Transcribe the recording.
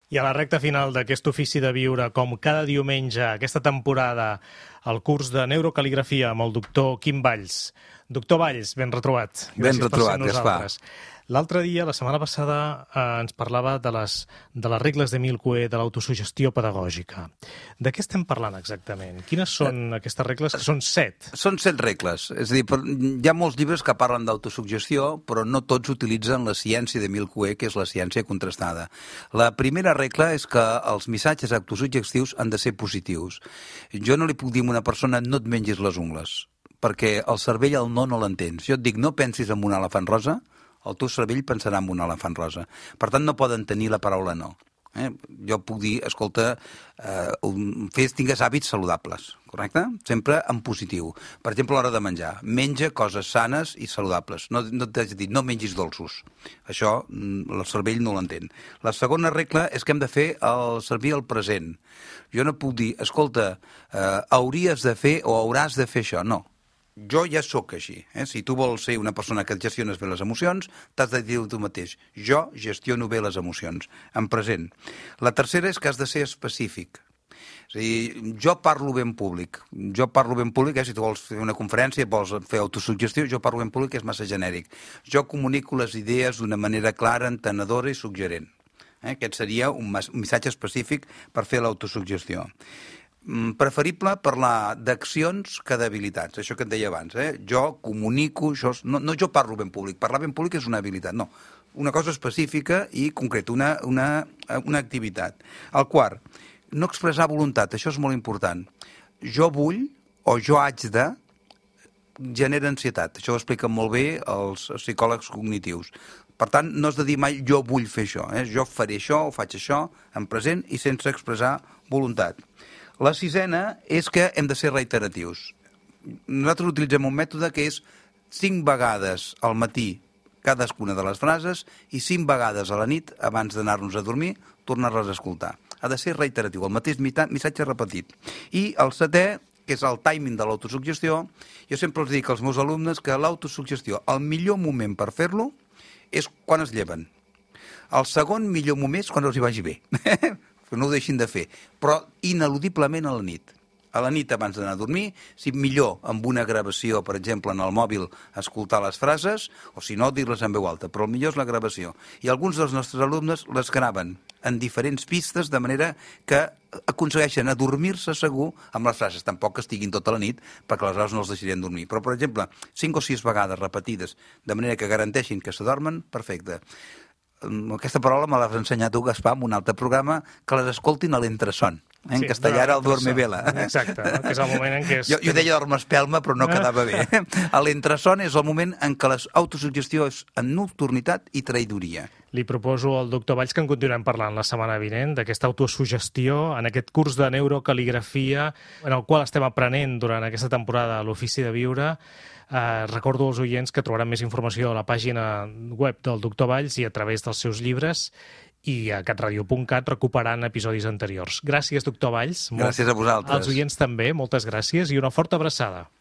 I a la recta final d'aquest ofici de viure, com cada diumenge, aquesta temporada, el curs de neurocaligrafia amb el doctor Quim Valls. Doctor Valls, ben retrobat. Ben retrobat, Gaspar. L'altre dia, la setmana passada, ens parlava de les regles de Milkwe, de l'autosugestió pedagògica. De què estem parlant exactament? Quines són aquestes regles? Que són 7. Són 7 regles. És a dir, hi ha molts llibres que parlen d'autosugestió, però no tots utilitzen la ciència de Milkwe, que és la ciència contrastada. La primera regla és que els missatges autosuggestius han de ser positius. Jo no li puc dir a una persona no et mengis les ungles, perquè el cervell el no l'entén. Si jo et dic no pensis en un elefant rosa, el teu cervell pensarà en un elefant rosa. Per tant, no poden tenir la paraula no. Jo puc dir, escolta, tingues hàbits saludables, correcte? Sempre en positiu. Per exemple, a l'hora de menjar. Menja coses sanes i saludables. No t'haig de dir, no mengis dolços. Això el cervell no l'entén. La segona regla és que hem de fer servir el present. Jo no puc dir, escolta, hauries de fer o hauràs de fer això. No. Jo ja sóc així. Si tu vols ser una persona que et gestiones bé les emocions, t'has de dir tu mateix. Jo gestiono bé les emocions, en present. La tercera és que has de ser específic. És a dir, jo parlo bé en públic. Si tu vols fer una conferència, vols fer autosuggestió, jo parlo bé en públic, és massa genèric. Jo comunico les idees d'una manera clara, entenedora i suggerent. Aquest seria un missatge específic per fer l'autosuggestió. Preferible parlar d'accions que d'habilitats, això que et deia abans. Jo comunico, no jo parlo ben públic, parlar ben públic és una habilitat, no. Una cosa específica i concreta, una activitat. El quart, no expressar voluntat, això és molt important. Jo vull o jo haig de genera ansietat, això ho expliquen molt bé els psicòlegs cognitius. Per tant, no has de dir mai jo vull fer això, jo faré això o faig això en present i sense expressar voluntat. La sisena és que hem de ser reiteratius. Nosaltres utilitzem un mètode que és 5 vegades al matí cadascuna de les frases i 5 vegades a la nit, abans d'anar-nos a dormir, tornar-les a escoltar. Ha de ser reiteratiu, el mateix missatge repetit. I el setè, que és el timing de l'autosugestió, jo sempre els dic als meus alumnes que l'autosugestió, el millor moment per fer-lo és quan es lleven. El segon millor moment és quan els hi vagi bé. Que no ho deixin de fer, però ineludiblement a la nit. A la nit abans d'anar a dormir, si millor amb una gravació, per exemple, en el mòbil, escoltar les frases, o si no, dir-les en veu alta, però el millor és la gravació. I alguns dels nostres alumnes les graven en diferents pistes, de manera que aconsegueixen adormir-se segur amb les frases. Tampoc que estiguin tota la nit, perquè aleshores no els deixarien dormir. Però, per exemple, 5 o 6 vegades repetides, de manera que garanteixin que s'adormen, perfecte. Aquesta paraula me l'has ensenyat tu, Gaspar, en un altre programa, que les escoltin a l'entreson. En castellà era el dormivela. Exacte, que és el moment en què... Jo deia dormespelma, però no quedava bé. A l'entreson és el moment en què l'autosugestió és en nocturnitat i traïdoria. Li proposo al doctor Valls que en continuem parlant la setmana vinent, d'aquesta autosugestió, en aquest curs de neurocaligrafia, en el qual estem aprenent durant aquesta temporada a l'Ofici de Viure. Recordo als oients que trobaran més informació a la pàgina web del doctor Valls i a través dels seus llibres i a catradio.cat recuperant episodis anteriors. Gràcies, doctor Valls. Gràcies a vosaltres. Als oients també, moltes gràcies i una forta abraçada.